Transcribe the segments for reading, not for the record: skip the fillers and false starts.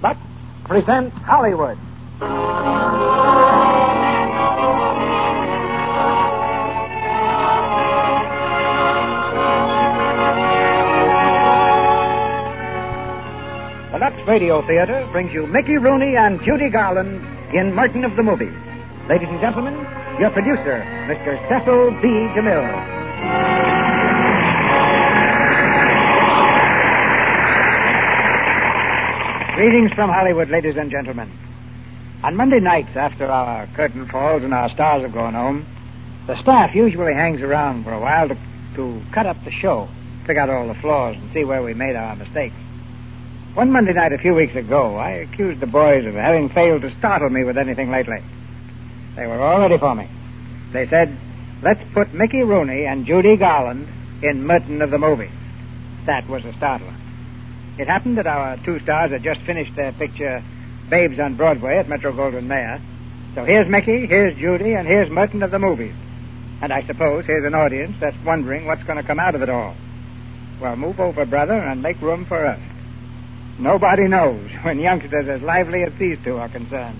Lux presents Hollywood. The Lux Radio Theater brings you Mickey Rooney and Judy Garland in Merton of the Movies. Ladies and gentlemen, your producer, Mr. Cecil B. DeMille. Greetings from Hollywood, ladies and gentlemen. On Monday nights, after our curtain falls and our stars have gone home, the staff usually hangs around for a while to cut up the show, pick out all the flaws, and see where we made our mistakes. One Monday night a few weeks ago, I accused the boys of having failed to startle me with anything lately. They were all ready for me. They said, let's put Mickey Rooney and Judy Garland in Merton of the Movies. That was a startler. It happened that our two stars had just finished their picture, Babes on Broadway at Metro-Goldwyn-Mayer. So here's Mickey, here's Judy, and here's Merton of the Movies. And I suppose here's an audience that's wondering what's going to come out of it all. Well, move over, brother, and make room for us. Nobody knows when youngsters as lively as these two are concerned.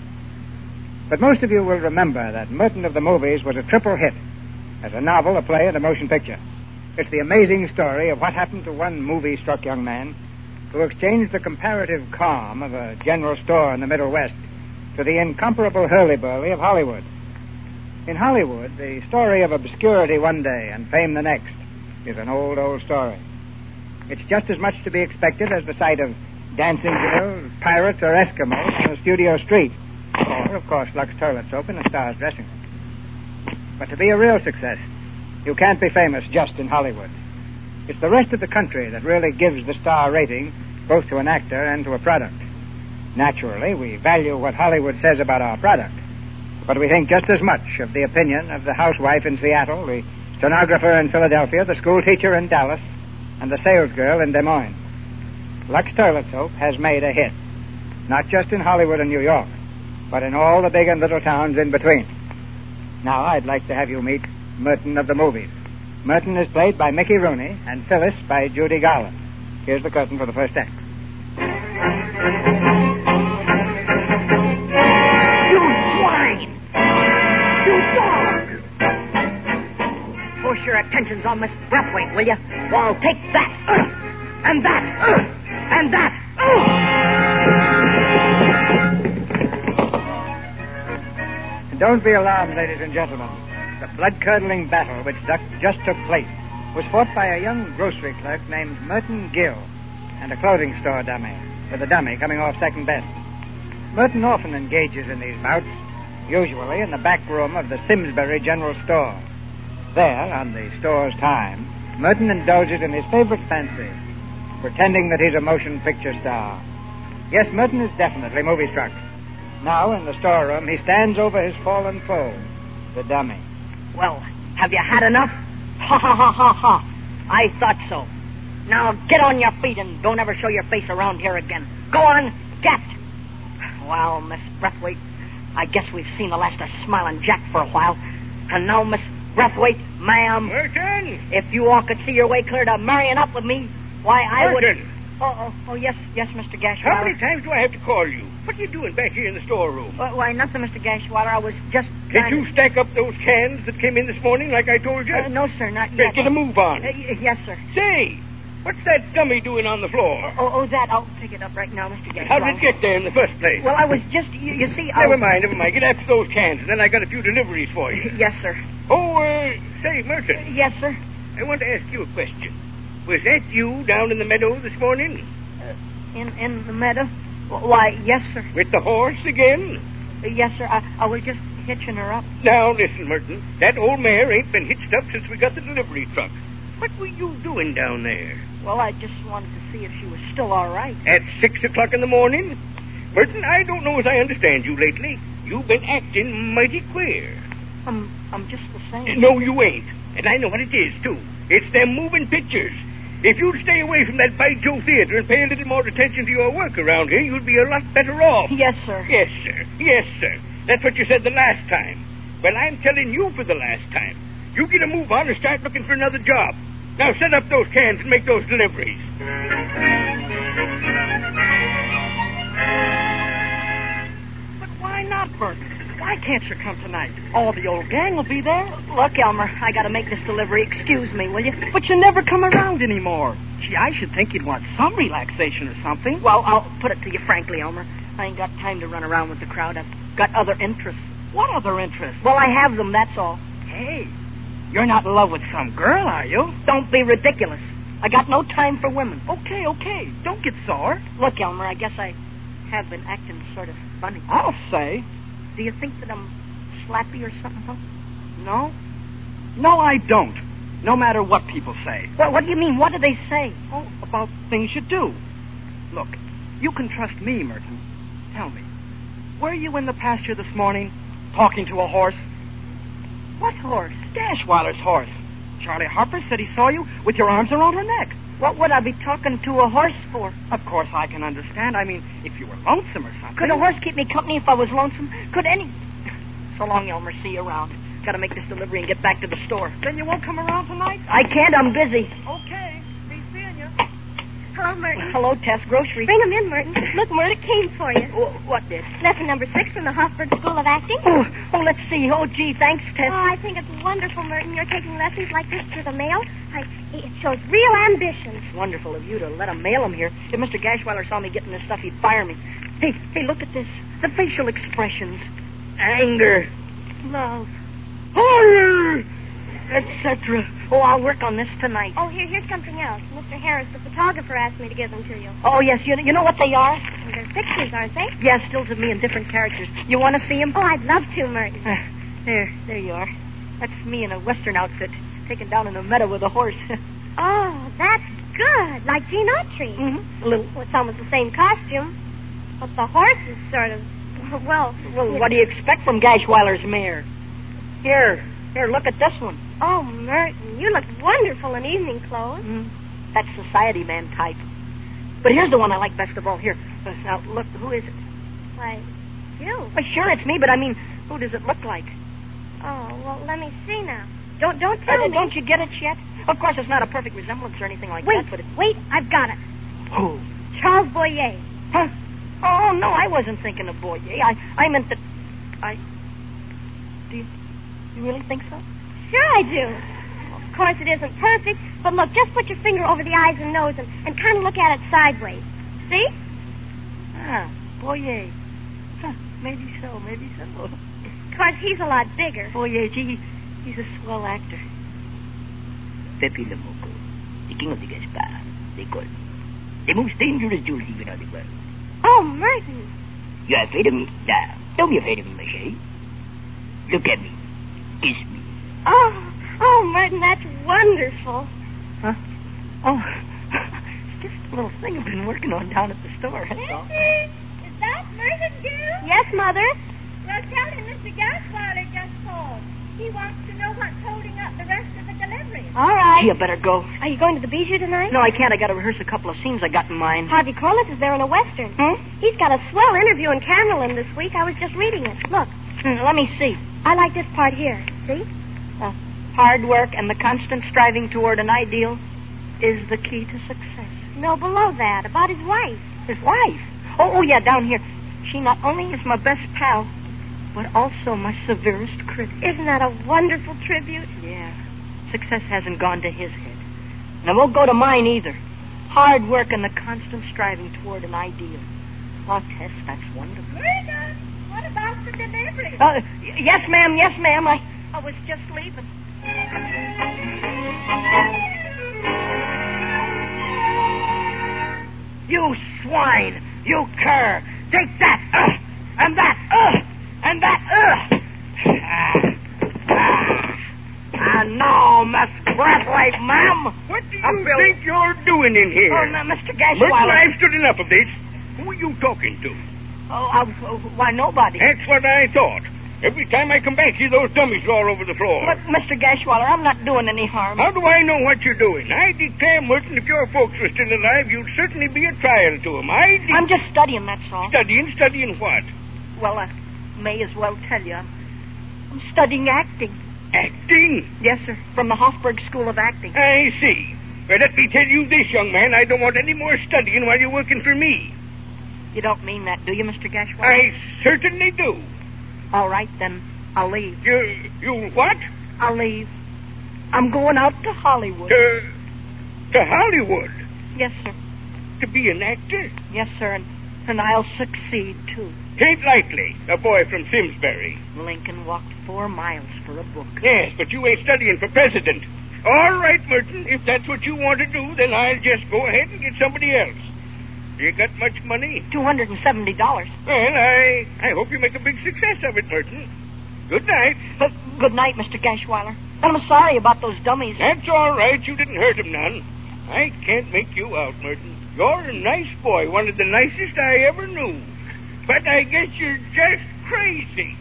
But most of you will remember that Merton of the Movies was a triple hit as a novel, a play, and a motion picture. It's the amazing story of what happened to one movie-struck young man who exchanged the comparative calm of a general store in the Middle West to the incomparable hurly-burly of Hollywood. In Hollywood, the story of obscurity one day and fame the next is an old, old story. It's just as much to be expected as the sight of dancing girls, pirates, or Eskimos on a studio street, or, of course, Lux toilet soap in a star's dressing room. But to be a real success, you can't be famous just in Hollywood. It's the rest of the country that really gives the star rating both to an actor and to a product. Naturally, we value what Hollywood says about our product, but we think just as much of the opinion of the housewife in Seattle, the stenographer in Philadelphia, the school teacher in Dallas, and the salesgirl in Des Moines. Lux Toilet Soap has made a hit, not just in Hollywood and New York, but in all the big and little towns in between. Now, I'd like to have you meet Merton of the Movies. Merton is played by Mickey Rooney and Phyllis by Judy Garland. Here's the curtain for the first act. You swine! You dog! Force your attentions on Miss Brathwaite, will you? Well, take that! And that! And that! Don't be alarmed, ladies and gentlemen. The blood-curdling battle which just took place was fought by a young grocery clerk named Merton Gill and a clothing store dummy, with the dummy coming off second best. Merton often engages in these bouts, usually in the back room of the Simsbury General Store. There, on the store's time, Merton indulges in his favorite fancy, pretending that he's a motion picture star. Yes, Merton is definitely movie-struck. Now, in the storeroom, he stands over his fallen foe, the dummy. Well, have you had enough? Ha, ha, ha, ha, ha. I thought so. Now get on your feet and don't ever show your face around here again. Go on, get. Well, Miss Brathwaite, I guess we've seen the last of Smiling Jack for a while. And now, Miss Brathwaite, ma'am. Merton! If you all could see your way clear to marrying up with me, why, I would... Merton! Oh, yes, Mr. Gashwater. How many times do I have to call you? What are you doing back here in the storeroom? Why, nothing, Mr. Gashwater. I was just Did you stack up those cans that came in this morning like I told you? No, sir, not yet. Get a move on. Yes, sir. Say, what's that dummy doing on the floor? That. I'll pick it up right now, Mr. Gashwater. How did it get there in the first place? Well, I was just, you see... Never mind. Get after those cans, and then I got a few deliveries for you. Yes, sir. Say, Merton. Yes, sir. I want to ask you a question. Was that you down in the meadow this morning? In the meadow? Why, yes, sir. With the horse again? Yes, sir. I was just hitching her up. Now, listen, Merton. That old mare ain't been hitched up since we got the delivery truck. What were you doing down there? Well, I just wanted to see if she was still all right. At 6 o'clock in the morning? Merton, I don't know as I understand you lately. You've been acting mighty queer. I'm just the same. No, you ain't. And I know what it is, too. It's them moving pictures. If you'd stay away from that By Joe Theater and pay a little more attention to your work around here, you'd be a lot better off. Yes, sir. Yes, sir. Yes, sir. That's what you said the last time. Well, I'm telling you for the last time. You get a move on and start looking for another job. Now set up those cans and make those deliveries. Merton, why can't you come tonight? All the old gang will be there. Look, Elmer, I got to make this delivery. Excuse me, will you? But you never come around anymore. Gee, I should think you'd want some relaxation or something. Well, I'll put it to you frankly, Elmer. I ain't got time to run around with the crowd. I've got other interests. What other interest? Well, I have them, that's all. Hey, you're not in love with some girl, are you? Don't be ridiculous. I got no time for women. Okay. Don't get sore. Look, Elmer, I guess I have been acting sort of funny. I'll say. Do you think that I'm slappy or something, huh? No? No, I don't. No matter what people say. Well, what do you mean? What do they say? Oh, about things you do. Look, you can trust me, Merton. Tell me, were you in the pasture this morning talking to a horse? What horse? Gashweiler's horse. Charlie Harper said he saw you with your arms around her neck. What would I be talking to a horse for? Of course, I can understand. I mean, if you were lonesome or something. Could a horse keep me company if I was lonesome? Could any... So long, Elmer. See you around. Got to make this delivery and get back to the store. Then you won't come around tonight? I can't. I'm busy. Okay. Be seeing you. Hello, Merton. Hello, Tess. Groceries. Bring 'em in, Merton. Look, Merton, it came for you. What did? Lesson number 6 from the Hofburg School of Acting. Oh, let's see. Oh, gee, thanks, Tess. Oh, I think it's wonderful, Merton. You're taking lessons like this through the mail. It shows real ambition. It's wonderful of you to let him mail them here. If Mr. Gashweiler saw me getting this stuff, he'd fire me. Hey, look at this. The facial expressions. Anger. Love. Horror. Etc. Oh, I'll work on this tonight. Oh, here's something else. Mr. Harris, the photographer, asked me to give them to you. Oh, yes. You know what they are? Well, they're pictures, aren't they? Yeah, stills of me in different characters. You want to see them? Oh, I'd love to, Merton. There you are. That's me in a Western outfit, taken down in a meadow with a horse. Oh, that's good. Like Gene Autry. Mm-hmm. A little. Well, it's almost the same costume. But the horse is sort of, well... Well, what do you expect from Gashweiler's mare? Here, look at this one. Oh, Merton, you look wonderful in evening clothes. That's society man type. But here's the one I like best of all. Here. Now, look, who is it? Why, you. Well, sure, it's me, but I mean, who does it look like? Oh, well, let me see now. Don't tell me. Don't you get it yet? Of course, it's not a perfect resemblance or anything like that, but it's... Wait, I've got it. Who? Charles Boyer. Huh? Oh, no, I wasn't thinking of Boyer. I meant that... Do you really think so? Sure I do. Of course, it isn't perfect, but look, just put your finger over the eyes and nose and kind of look at it sideways. See? Boyer. Huh, maybe so. Of course, he's a lot bigger. Boyer, gee, he's a swell actor. Pepe Le Moco, the king of the Gaspar, they call him. The most dangerous jewel thief in all the world. Oh, Merton. You're afraid of me? Nah, don't be afraid of me, my chérie. Look at me. Kiss me. Oh, Merton, that's wonderful. Huh? Oh, it's just a little thing I've been working on down at the store, that's all. Is that Merton, dear? Yes, Mother. Well, tell him Mr. Gashweiler just called. He wants to know what's holding up the rest of the delivery. All right. You better go. Are you going to the Bijou tonight? No, I can't. I got to rehearse a couple of scenes I got in mind. Harvey Corliss is there in a Western. He's got a swell interview in Camerlin this week. I was just reading it. Look. Let me see. I like this part here. See? Hard work and the constant striving toward an ideal is the key to success. No, below that. About his wife. His wife? Oh, yeah, down here. She not only is my best pal, but also my severest critic. Isn't that a wonderful tribute? Yeah. Success hasn't gone to his head. And it won't go to mine either. Hard work and the constant striving toward an ideal. Oh, Tess, that's wonderful. Rita, what about the delivery? Yes, ma'am. I was just leaving. You swine! You cur! Take that! And that! And that! And now, Miss Braithwaite, ma'am. What do you think you're doing in here? Oh, no, Mr. Merton, Gashweiler. I've stood enough of this. Who are you talking to? Why, nobody. That's what I thought. Every time I come back, see those dummies all over the floor. Look, Mr. Gashweiler, I'm not doing any harm. How do I know what you're doing? I declare, Merton, if your folks were still alive, you'd certainly be a trial to them. I'm just studying, that's all. Studying what? Well, I may as well tell you. I'm studying acting. Acting? Yes, sir. From the Hofburg School of Acting. I see. Well, let me tell you this, young man. I don't want any more studying while you're working for me. You don't mean that, do you, Mr. Gashweiler? I certainly do. All right, then I'll leave. You what? I'll leave. I'm going out to Hollywood. To Hollywood? Yes, sir. To be an actor? Yes, sir, and I'll succeed, too. Tain't likely. A boy from Simsbury. Lincoln walked 4 miles for a book. Yes, but you ain't studying for president. All right, Merton. If that's what you want to do, then I'll just go ahead and get somebody else. You got much money? $270. Well, I hope you make a big success of it, Merton. Good night. Good night, Mr. Gashweiler. I'm sorry about those dummies. That's all right. You didn't hurt him none. I can't make you out, Merton. You're a nice boy, one of the nicest I ever knew. But I guess you're just crazy.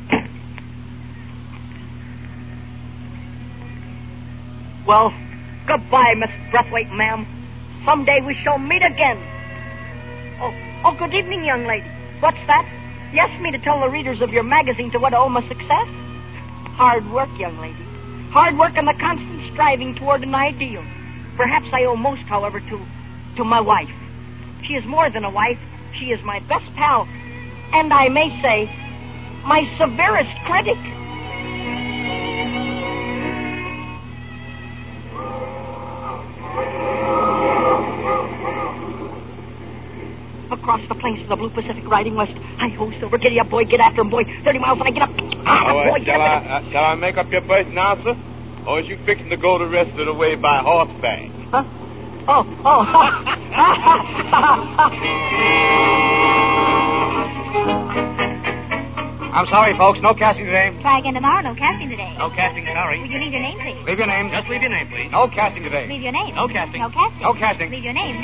Well, goodbye, Miss Breathwaite, ma'am. Someday we shall meet again. Oh, good evening, young lady. What's that? You asked me to tell the readers of your magazine to what I owe my success? Hard work, young lady. Hard work and the constant striving toward an ideal. Perhaps I owe most, however, to my wife. She is more than a wife. She is my best pal. And I may say, my severest critic. Across the plains to the blue Pacific, riding west. Hi-ho, Silver, giddy up, boy, get after him, boy. 30 miles and I get up. Boy, shall I make up your berth now, sir? Or is you fixing to go the rest of the way by horseback? Huh? Oh. I'm sorry, folks. No casting today. Try again tomorrow. No casting today. No casting, sorry. Will you leave your name, please? Leave your name. Just leave your name, please. No casting today. Leave your name. No casting. No casting. No casting. Leave your name.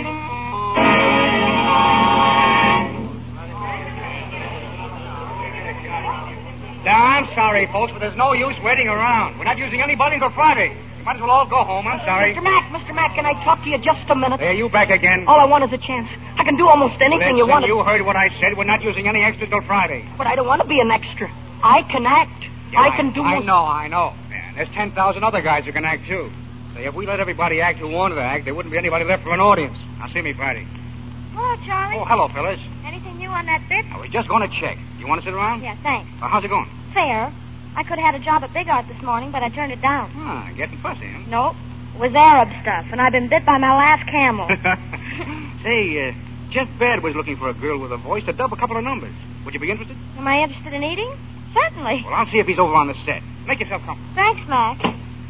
Now, I'm sorry, folks, but there's no use waiting around. We're not using anybody until Friday. You might as well all go home. I'm sorry. Mr. Mack, can I talk to you just a minute? There, you back again. All I want is a chance. I can do almost anything you want. You heard what I said. We're not using any extras till Friday. But I don't want to be an extra. I can act. Yeah, I can do... I know. Man, there's 10,000 other guys who can act, too. Say, if we let everybody act who wanted to act, there wouldn't be anybody left for an audience. Now, see me Friday. Hello, Charlie. Oh, hello, Phyllis. Anything new on that bit? I was just going to check. You want to sit around? Yeah, thanks. Well, how's it going? Fair. I could have had a job at Big Art this morning, but I turned it down. Getting fussy, huh? Nope. It was Arab stuff, and I've been bit by my last camel. Say, Jeff Baird was looking for a girl with a voice to dub a couple of numbers. Would you be interested? Am I interested in eating? Certainly. Well, I'll see if he's over on the set. Make yourself comfortable. Thanks, Mac.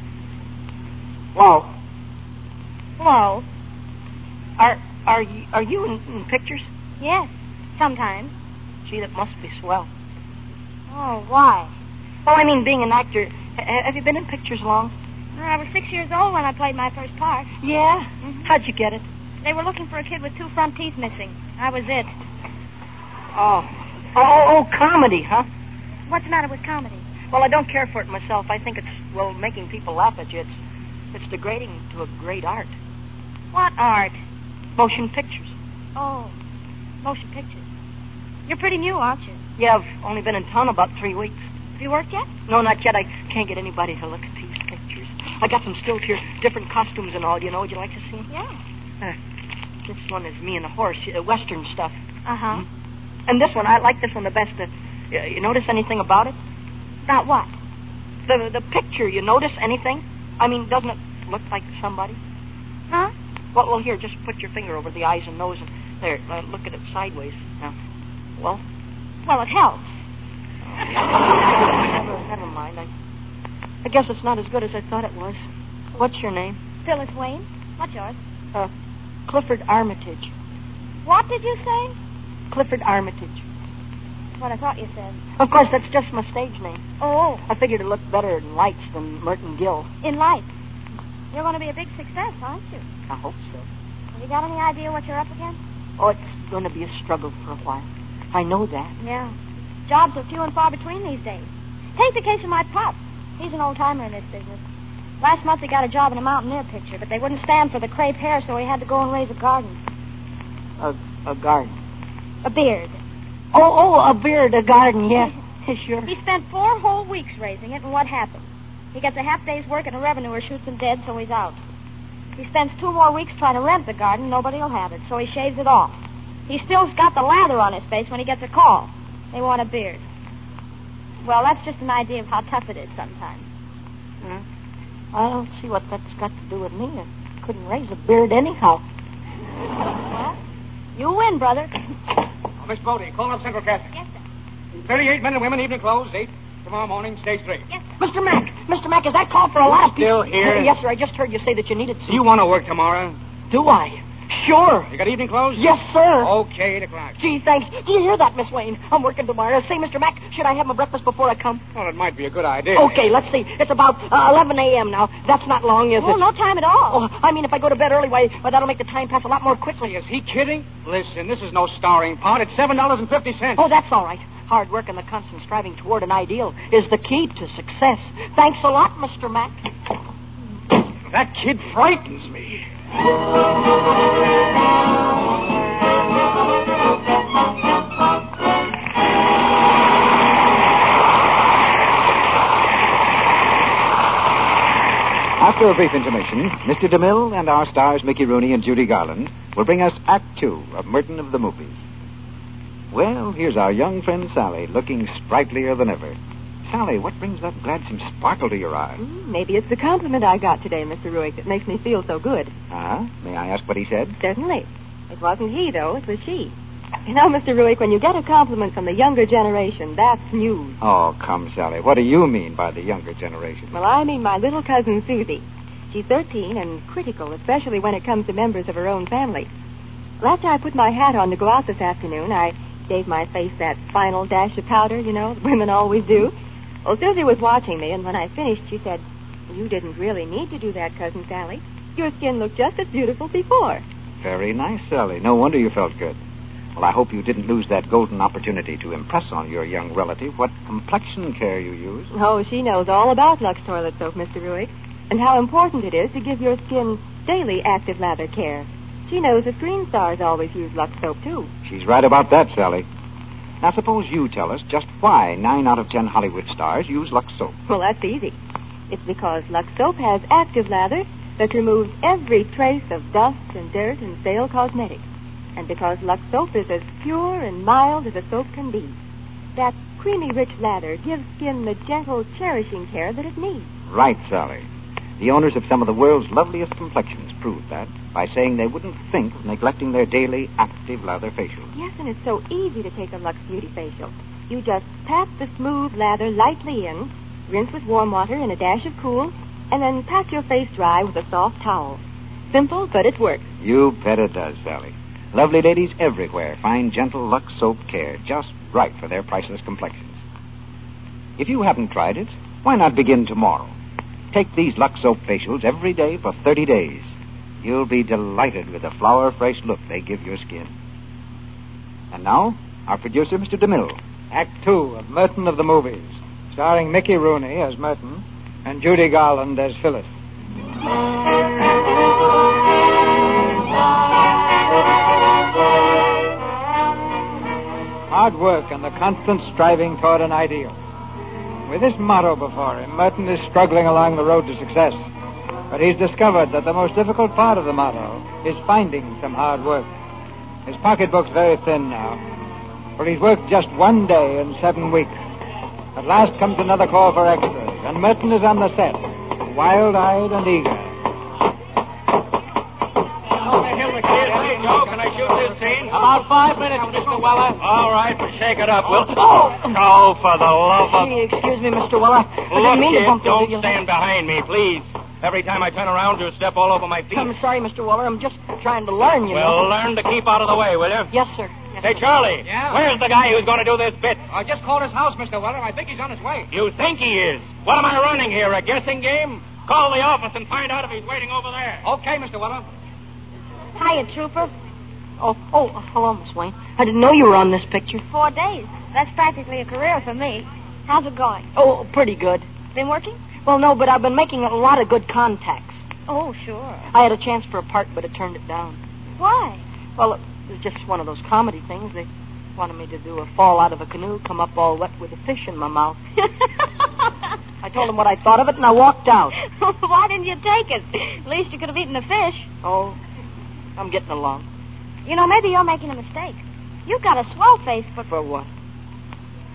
Whoa. Hello. Are you in pictures? Yes, sometimes. Gee, that must be swell. Oh, why? Well, I mean, being an actor. Have you been in pictures long? I was 6 years old when I played my first part. Yeah? Mm-hmm. How'd you get it? They were looking for a kid with 2 front teeth missing. I was it. Oh, comedy, huh? What's the matter with comedy? Well, I don't care for it myself. I think it's, making people laugh at you. It's degrading to a great art. What art? Motion pictures. Oh, motion pictures. You're pretty new, aren't you? Yeah, I've only been in town about 3 weeks. Have you worked yet? No, not yet. I can't get anybody to look at these pictures. I got some stills here, different costumes and all. Would you like to see them? Yeah. This one is me and a horse, Western stuff. Uh-huh. And this one, I like this one the best. You notice anything about it? About what? The picture, you notice anything? I mean, doesn't it look like somebody? Huh? Well, here, just put your finger over the eyes and nose and there, look at it sideways. Now, well, it helps. Never mind. I guess it's not as good as I thought it was. What's your name? Phyllis Wayne. What's yours? Clifford Armitage. What did you say? Clifford Armitage. What I thought you said. Of course, that's just my stage name. Oh. I figured it looked better in lights than Merton Gill. In lights. You're going to be a big success, aren't you? I hope so. Have you got any idea what you're up against? Oh, it's going to be a struggle for a while. I know that. Yeah. Jobs are few and far between these days. Take the case of my pup. He's an old-timer in this business. Last month he got a job in a Mountaineer picture, but they wouldn't stand for the crepe hair, so he had to go and raise a garden. A garden? A beard. Oh, a beard, a garden, yeah. Sure. He spent 4 whole weeks raising it, and what happened? He gets a half-day's work, and a revenuer shoots him dead, so he's out. He spends 2 more weeks trying to rent the garden. Nobody will have it, so he shaves it off. He still's got the lather on his face when he gets a call. They want a beard. Well, that's just an idea of how tough it is sometimes. I don't see what that's got to do with me. I couldn't raise a beard anyhow. Well, you win, brother. Miss Bodie, call up Central Casting. Yes, sir. 38 men and women, evening close, 8. Tomorrow morning, stage 3. Yes, sir. Mr. Mac, is that call for a lot of people? Still here? Yes, sir. I just heard you say that you needed some. Do you want to work tomorrow? Do I? Sure. You got evening clothes? Yes, sir. Okay, 8 o'clock. Gee, thanks. Do you hear that, Miss Wayne? I'm working tomorrow. Say, Mr. Mac, should I have my breakfast before I come? Well, it might be a good idea. Okay, let's see. It's about 11 a.m. now. That's not long, is Well, it? no time at all. Oh, I mean, if I go to bed early, why, that'll make the time pass a lot more quickly. Is he kidding? Listen, this is no starring part. It's $7.50. Oh, that's all right. Hard work and the constant striving toward an ideal is the key to success. Thanks a lot, Mr. Mac. That kid frightens me. After a brief intermission, Mr. DeMille and our stars Mickey Rooney and Judy Garland will bring us Act 2 of Merton of the Movies. Well, here's our young friend Sally, looking sprightlier than ever. Sally, what brings that gladsome sparkle to your eye? Maybe it's the compliment I got today, Mr. Ruick, that makes me feel so good. May I ask what he said? Certainly. It wasn't he, though. It was she. You know, Mr. Ruick, when you get a compliment from the younger generation, that's news. Oh, come, Sally. What do you mean by the younger generation? Well, I mean my little cousin, Susie. She's 13 and critical, especially when it comes to members of her own family. Well, after I put my hat on to go out this afternoon, I gave my face that final dash of powder, you know, women always do. Well, Susie was watching me, and when I finished, she said, "You didn't really need to do that, Cousin Sally. Your skin looked just as beautiful before." Very nice, Sally. No wonder you felt good. Well, I hope you didn't lose that golden opportunity to impress on your young relative what complexion care you use. Oh, she knows all about Lux Toilet Soap, Mr. Ruick, and how important it is to give your skin daily active lather care. She knows the screen stars always use Lux Soap, too. She's right about that, Sally. Now, suppose you tell us just why 9 out of 10 Hollywood stars use Lux Soap. Well, that's easy. It's because Lux Soap has active lather that removes every trace of dust and dirt and stale cosmetics. And because Lux Soap is as pure and mild as a soap can be. That creamy, rich lather gives skin the gentle, cherishing care that it needs. Right, Sally. The owners of some of the world's loveliest complexions proved that by saying they wouldn't think of neglecting their daily active lather facials. Yes, and it's so easy to take a Lux Beauty facial. You just pat the smooth lather lightly in, rinse with warm water and a dash of cool, and then pat your face dry with a soft towel. Simple, but it works. You bet it does, Sally. Lovely ladies everywhere find gentle Lux Soap care just right for their priceless complexions. If you haven't tried it, why not begin tomorrow? Take these Lux Soap facials every day for 30 days. You'll be delighted with the flower-fresh look they give your skin. And now, our producer, Mr. DeMille. Act 2 of Merton of the Movies, starring Mickey Rooney as Merton and Judy Garland as Phyllis. Hard work and the constant striving toward an ideal. With this motto before him, Merton is struggling along the road to success. But he's discovered that the most difficult part of the motto is finding some hard work. His pocketbook's very thin now, for he's worked just 1 day in 7 weeks. At last comes another call for extras, and Merton is on the set, wild-eyed and eager. Can I shoot this scene? About 5 minutes, Mr. Weller. All right, but shake it up, Will. Oh, for the love of... Gee, excuse me, Mr. Weller. I Look, didn't mean to kid, bump into don't you. stand behind me, please. Every time I turn around, you step all over my feet. I'm sorry, Mr. Weller. I'm just trying to learn, you Well, know. learn to keep out of the way, will you? Yes, sir. Yes, Hey, sir. Charlie. Yeah? Where's the guy who's going to do this bit? I just called his house, Mr. Weller. I think he's on his way. You think he is? What am I running here, a guessing game? Call the office and find out if he's waiting over there. Okay, Mr. Weller. Hiya, Trooper. Oh, hello, Miss Wayne. I didn't know you were on this picture. 4 days. That's practically a career for me. How's it going? Oh, pretty good. Been working? Well, no, but I've been making a lot of good contacts. Oh, sure. I had a chance for a part, but I turned it down. Why? Well, it was just one of those comedy things. They wanted me to do a fall out of a canoe, come up all wet with a fish in my mouth. I told them what I thought of it, and I walked out. Why didn't you take it? At least you could have eaten the fish. Oh, I'm getting along. You know, maybe you're making a mistake. You've got a swell face, but... For what?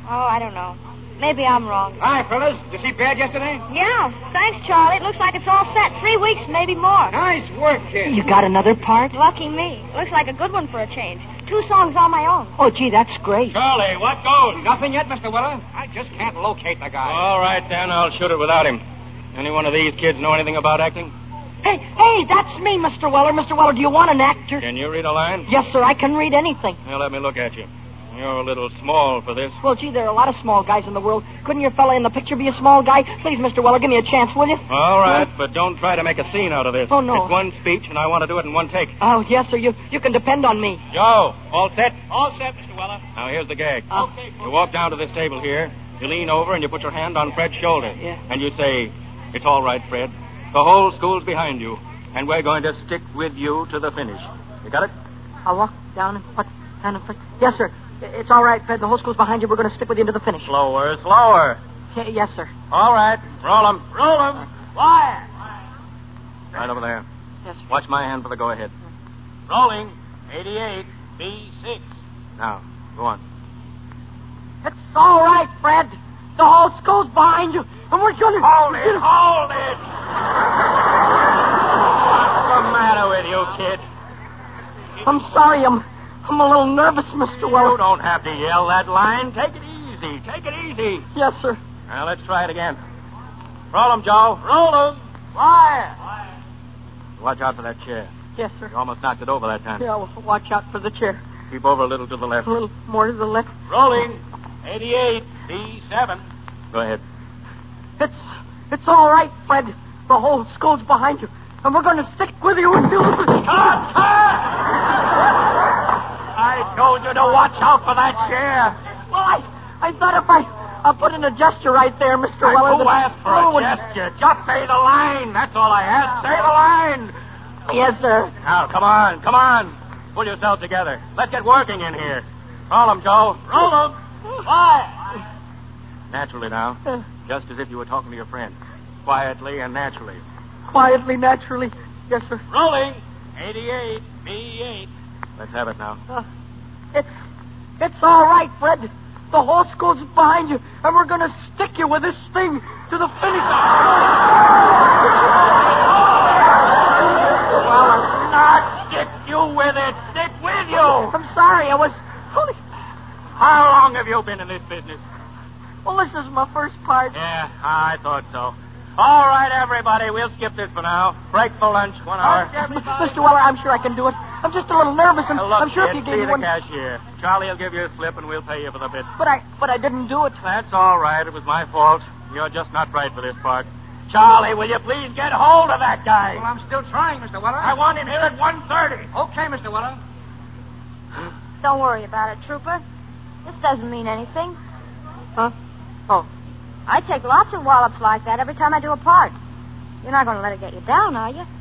Oh, I don't know. Maybe I'm wrong. Hi, fellas. Did you see Brad yesterday? Yeah, thanks, Charlie. It looks like it's all set. 3 weeks, maybe more. Nice work, kid. You got another part? Lucky me. Looks like a good one for a change. 2 songs on my own. Oh, gee, that's great. Charlie, what goes? Nothing yet, Mr. Weller. I just can't locate the guy. All right, then. I'll shoot it without him. Any one of these kids know anything about acting? Hey, that's me, Mr. Weller. Mr. Weller, do you want an actor? Can you read a line? Yes, sir, I can read anything. Well, let me look at you. You're a little small for this. Well, gee, there are a lot of small guys in the world. Couldn't your fella in the picture be a small guy? Please, Mr. Weller, give me a chance, will you? All right, but don't try to make a scene out of this. Oh, no. It's one speech, and I want to do it in one take. Oh, yes, sir, you can depend on me. Joe, all set? All set, Mr. Weller. Now, here's the gag. Okay, You walk down to this table here, you lean over, and you put your hand on Fred's shoulder. Yeah. And you say, "It's all right, Fred. The whole school's behind you, and we're going to stick with you to the finish." You got it? I'll walk down and put hand on Fred. Yes, sir. It's all right, Fred. The whole school's behind you. We're going to stick with you to the finish. Slower, slower. Yes, sir. All right. Roll 'em. Roll 'em. Fire. Right over there. Yes, sir. Watch my hand for the go-ahead. Rolling. 88, B6. Now, go on. It's all right, Fred. The whole school's behind you, and we're going to... Hold it! What's the matter with you, kid? I'm sorry. I'm a little nervous, Mr. Weller. You don't have to yell that line. Take it easy. Take it easy. Yes, sir. Now, let's try it again. Roll 'em, Joe. Roll 'em. Fire! Watch out for that chair. Yes, sir. You almost knocked it over that time. Yeah, well, watch out for the chair. Keep over a little to the left. A little more to the left. Rolling. 88, B7. Go ahead. It's all right, Fred. The whole school's behind you, and we're going to stick with you until... Cut! I told you to watch out for that chair. Well, I thought if I put in a gesture right there, Mr. Weller... Who asked for a gesture? Just say the line. That's all I asked. Say the line. Yes, sir. Now, come on. Pull yourself together. Let's get working in here. Roll 'em, Joe. Roll 'em. Fire. Naturally now. Just as if you were talking to your friend. Quietly and naturally. Quietly, naturally. Yes, sir. Rolling. 88, B8. Let's have it now. It's all right, Fred. The whole school's behind you, and we're going to stick you with this thing to the finish. Well, not stick you with it. Stick with you. I'm sorry, I was... Holy... How long have you been in this business? Well, this is my first part. Yeah, I thought so. All right, everybody, we'll skip this for now. Break for lunch, 1 hour. Mr. Weller, I'm sure I can do it. I'm just a little nervous, and Look, I'm sure if kid, you gave see me the one... cashier. Charlie will give you a slip, and we'll pay you for the bit. But I didn't do it. That's all right. It was my fault. You're just not right for this part. Charlie, will you please get hold of that guy? Well, I'm still trying, Mr. Weller. I want him here at 1:30. Okay, Mr. Weller. Don't worry about it, Trooper. This doesn't mean anything. Huh? Oh. I take lots of wallops like that every time I do a part. You're not going to let it get you down, are you?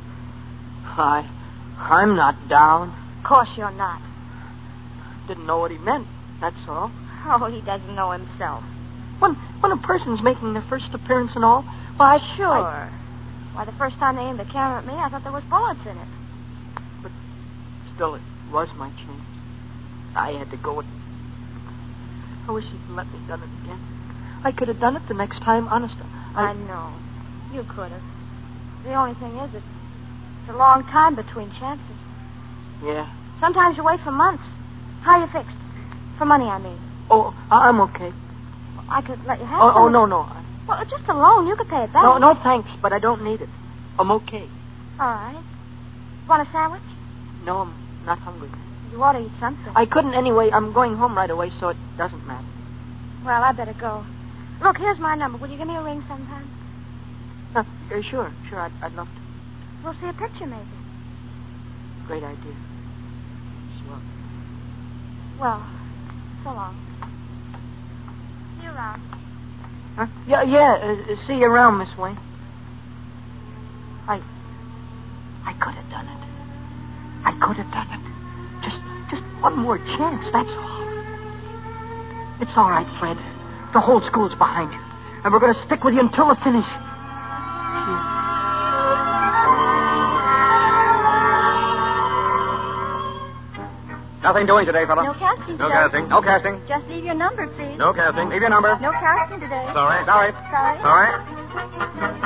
I'm not down. Of course you're not. Didn't know what he meant, that's all. Oh, he doesn't know himself. When a person's making their first appearance and all, why, Sure. Why, the first time they aimed a camera at me, I thought there was bullets in it. But still, it was my chance. I had to go with... I wish he'd let me done it again. I could have done it the next time, honest. I know. You could have. The only thing is, it's a long time between chances. Yeah. Sometimes you wait for months. How are you fixed? For money, I mean. Oh, I'm okay. I could let you have Oh, some. no. Well, just a loan. You could pay it back. No, thanks, but I don't need it. I'm okay. All right. Want a sandwich? No, I'm not hungry. You ought to eat something. I couldn't anyway. I'm going home right away, so it doesn't matter. Well, I better go. Look, here's my number. Will you give me a ring sometime? Sure. I'd love to. We'll see a picture, maybe. Great idea. Swell. Well, so long. See you around. Huh? Yeah. See you around, Miss Wayne. I could have done it. I could have done it. Just one more chance, that's all. It's all right, Fred. The whole school's behind you. And we're going to stick with you until the finish. Nothing doing today, fella. No casting No today. casting. No casting. Just leave your number, please. No casting. Leave your number. No casting today. Sorry. Sorry. Sorry. Sorry.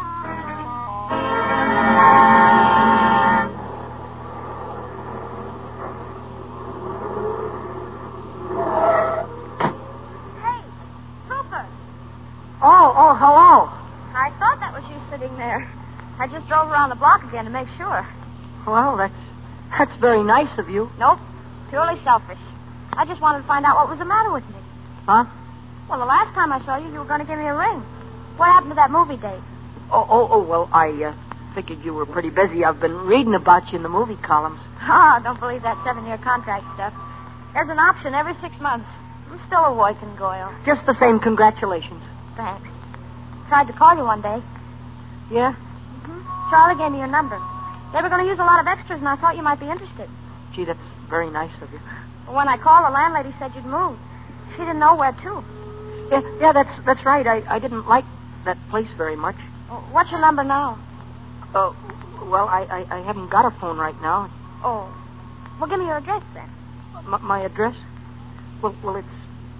Hey, Super. Oh, hello. I thought that was you sitting there. I just drove around the block again to make sure. Well, that's very nice of you. Nope. Purely selfish. I just wanted to find out what was the matter with me. Huh? Well, the last time I saw you, you were going to give me a ring. What happened to that movie date? Well, I figured you were pretty busy. I've been reading about you in the movie columns. Don't believe that 7-year contract stuff. There's an option every 6 months. I'm still a working girl. Just the same, congratulations. Thanks. Tried to call you one day. Yeah? Charlie gave me your number. They were going to use a lot of extras, and I thought you might be interested. Gee, that's very nice of you. But when I called, the landlady said you'd moved. She didn't know where to. Yeah, that's right. I didn't like that place very much. What's your number now? Well, I haven't got a phone right now. Oh. Well, give me your address then. My address? Well, it's...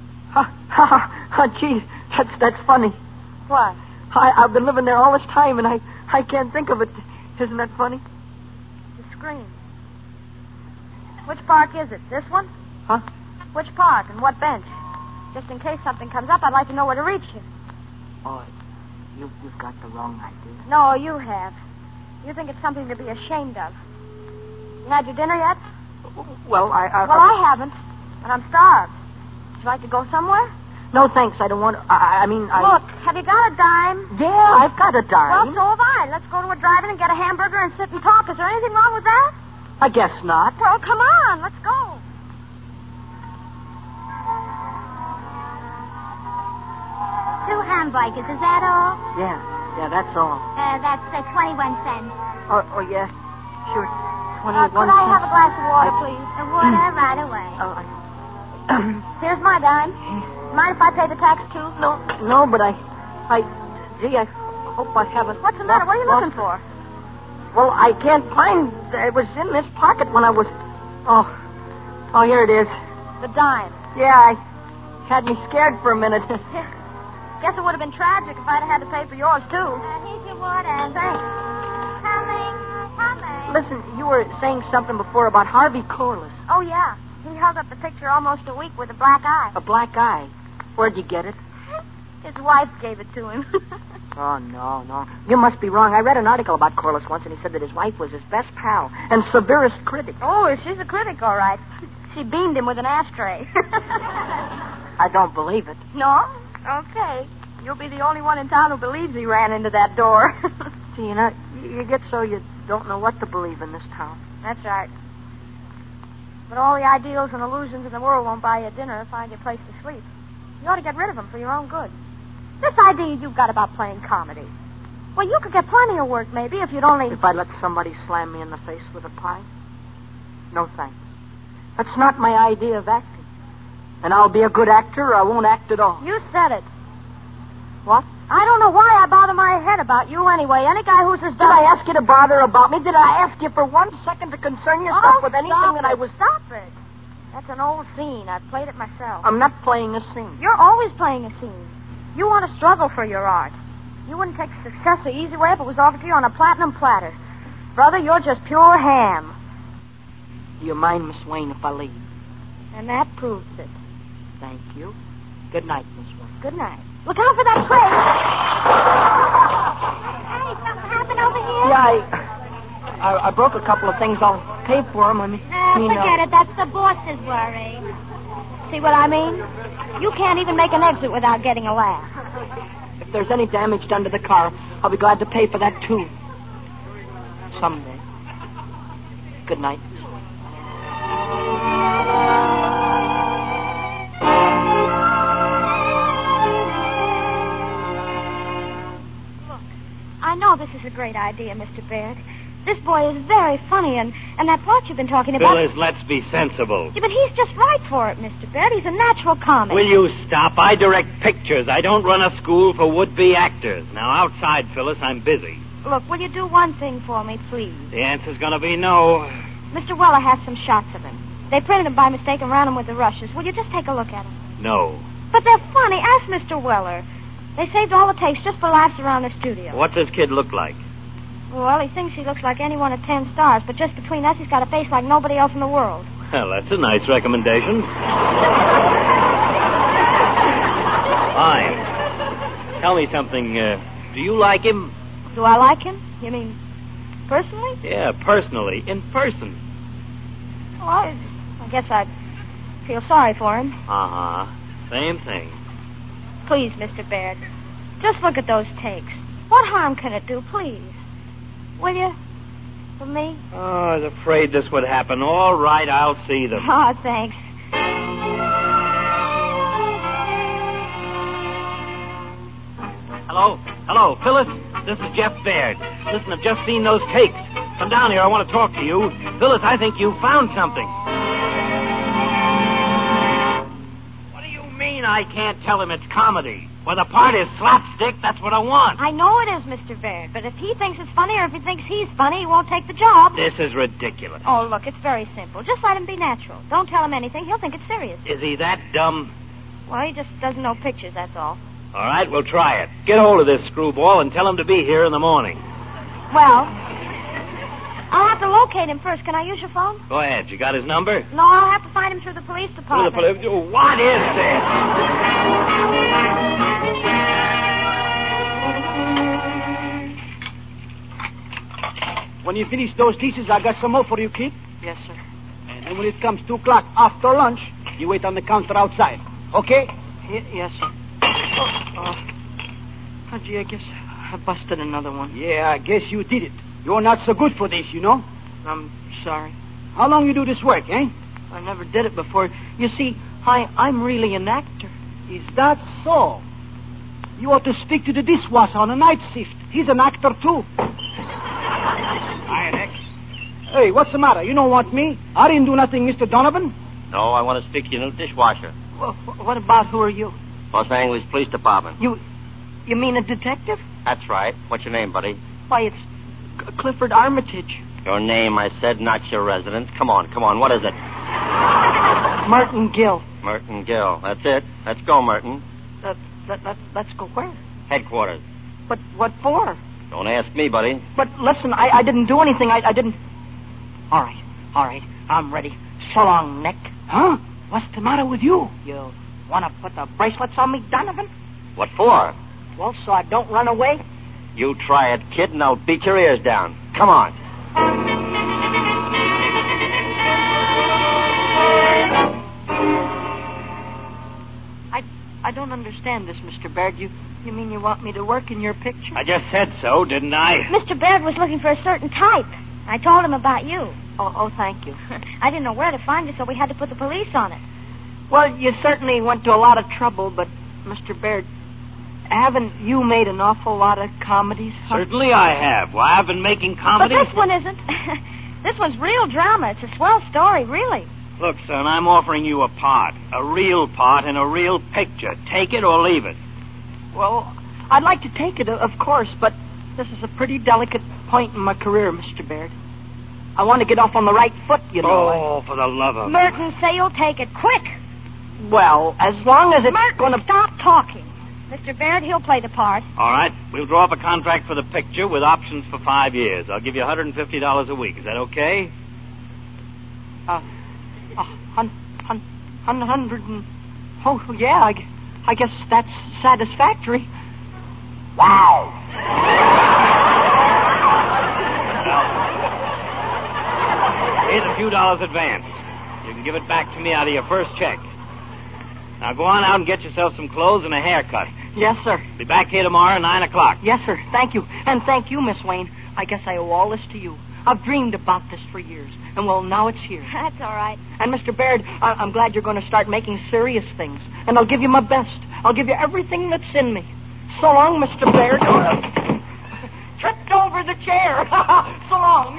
Gee, that's funny. What? I've been living there all this time, and I can't think of it. Isn't that funny? The screen. Which park is it? This one? Huh? Which park and what bench? Just in case something comes up, I'd like to know where to reach you. Oh, you've got the wrong idea. No, you have. You think it's something to be ashamed of. You had your dinner yet? Well, Well, I haven't, and I'm starved. Would you like to go somewhere? No, thanks. I don't want to... I mean, Look, have you got a dime? Yeah, I've got a Well, dime. so have I. Let's go to a drive-in and get a hamburger and sit and talk. Is there anything wrong with that? I guess not. Well, come on. Let's go. Two hamburgers, is that all? Yeah, that's all. That's 21 cents. Oh, yeah. Sure. 21 Could I have a glass of water, please? The water right away. Here's my dime. Mind if I pay the tax, too? No, but I gee, I hope I haven't... What's the matter? What are you looking for? Well, I can't find... It was in this pocket when I was... Oh, here it is. The dime. Yeah, I had me scared for a minute. Guess it would have been tragic if I'd have had to pay for yours, too. Here's your water. Thanks. Coming. Listen, you were saying something before about Harvey Corliss. Oh, yeah. He held up the picture almost a week with a black eye. A black eye. Where'd you get it? His wife gave it to him. Oh, no. You must be wrong. I read an article about Corliss once, and he said that his wife was his best pal and severest critic. Oh, she's a critic, all right. She beamed him with an ashtray. I don't believe it. No? Okay. You'll be the only one in town who believes he ran into that door. See, you get so you don't know what to believe in this town. That's right. But all the ideals and illusions in the world won't buy you a dinner or find you a place to sleep. You ought to get rid of them for your own good. This idea you've got about playing comedy. Well, you could get plenty of work, maybe, if you'd only... If I let somebody slam me in the face with a pie? No, thanks. That's not my idea of acting. And I'll be a good actor or I won't act at all. You said it. What? I don't know why I bother my head about you anyway. Any guy who's as dumb... Did I ask you to bother about me? Did I ask you for 1 second to concern yourself with anything that I was... Stop it. That's an old scene. I've played it myself. I'm not playing a scene. You're always playing a scene. You want to struggle for your art. You wouldn't take success the easy way if it was offered to you on a platinum platter. Brother, you're just pure ham. Do you mind, Miss Wayne, if I leave? And that proves it. Thank you. Good night, Miss Wayne. Good night. Look out for that plate. Hey, something happened over here? Yeah, I broke a couple of things. I'll pay for them. Forget it. That's the boss's worry. See what I mean? You can't even make an exit without getting a laugh. If there's any damage done to the car, I'll be glad to pay for that, too. Someday. Good night. Look, I know this is a great idea, Mr. Baird. This boy is very funny, and that part you've been talking about... Phyllis, let's be sensible. Yeah, but he's just right for it, Mr. Baird. He's a natural comic. Will you stop? I direct pictures. I don't run a school for would-be actors. Now, outside, Phyllis, I'm busy. Look, will you do one thing for me, please? The answer's going to be no. Mr. Weller has some shots of him. They printed them by mistake and ran them with the rushes. Will you just take a look at them? No. But they're funny. Ask Mr. Weller. They saved all the tapes just for laughs around the studio. What's this kid look like? Well, he thinks he looks like any one of 10 stars, but just between us, he's got a face like nobody else in the world. Well, that's a nice recommendation. Fine. Tell me something. Do you like him? Do I like him? You mean personally? Yeah, personally. In person. Well, I guess I'd feel sorry for him. Uh-huh. Same thing. Please, Mr. Baird, just look at those takes. What harm can it do, please? Will you? For me? Oh, I was afraid this would happen. All right, I'll see them. Oh, thanks. Hello, Phyllis. This is Jeff Baird. Listen, I've just seen those takes. Come down here. I want to talk to you. Phyllis, I think you found something. What do you mean I can't tell him it's comedy? Well, the part is slapstick. That's what I want. I know it is, Mr. Baird, but if he thinks it's funny or if he thinks he's funny, he won't take the job. This is ridiculous. Oh, look, it's very simple. Just let him be natural. Don't tell him anything. He'll think it's serious. Is he that dumb? Well, he just doesn't know pictures, that's all. All right, we'll try it. Get hold of this screwball and tell him to be here in the morning. Well, I'll have to locate him first. Can I use your phone? Go ahead. You got his number? No, I'll have to find him through the police department. What is this? When you finish those pieces, I got some more for you, kid. Yes, sir. And then when it comes 2 o'clock after lunch, you wait on the counter outside. Okay? Yes, sir. Oh, gee, I guess I busted another one. Yeah, I guess you did it. You're not so good for this, you know. I'm sorry. How long you do this work, eh? I never did it before. You see, I'm really an actor. Is that so? You ought to speak to the dishwasher on a night shift. He's an actor, too. Hi, Nick. Hey, what's the matter? You don't want me? I didn't do nothing, Mr. Donovan. No, I want to speak to your new dishwasher. Well, what about who are you? Los Angeles Police Department. You mean a detective? That's right. What's your name, buddy? Why, it's Clifford Armitage. Your name, I said, not your residence. Come on. What is it? Merton Gill. Merton Gill. That's it. Let's go, Merton. Let's go where? Headquarters. But what for? Don't ask me, buddy. But listen, I didn't do anything. I didn't... All right. I'm ready. So long, Nick. Huh? What's the matter with you? You want to put the bracelets on me, Donovan? What for? Well, so I don't run away? You try it, kid, and I'll beat your ears down. Come on. I don't understand this, Mr. Baird. You mean you want me to work in your picture? I just said so, didn't I? Mr. Baird was looking for a certain type. I told him about you. Oh, thank you. I didn't know where to find you, so we had to put the police on it. Well, you certainly went to a lot of trouble, but, Mr. Baird, haven't you made an awful lot of comedies? Huh? Certainly I have. Well, I've been making comedies. But this one isn't. This one's real drama. It's a swell story, really. Look, son, I'm offering you a part. A real part in a real picture. Take it or leave it. Well, I'd like to take it, of course, but this is a pretty delicate point in my career, Mr. Baird. I want to get off on the right foot, you know. Oh, for the love of... Merton, say you'll take it. Quick! Well, as long as it's Merton, going to... stop talking. Mr. Baird, he'll play the part. All right. We'll draw up a contract for the picture with options for 5 years. I'll give you $150 a week. Is that okay? 100 and... Oh, yeah, I guess that's satisfactory. Wow. Here's a few dollars advance. You can give it back to me out of your first check. Now go on out and get yourself some clothes and a haircut. Yes, sir. Be back here tomorrow at 9 o'clock. Yes, sir. Thank you. And thank you, Miss Wayne. I guess I owe all this to you. I've dreamed about this for years. And, well, now it's here. That's all right. And, Mr. Baird, I'm glad you're going to start making serious things. And I'll give you my best. I'll give you everything that's in me. So long, Mr. Baird. Tripped over the chair. So long.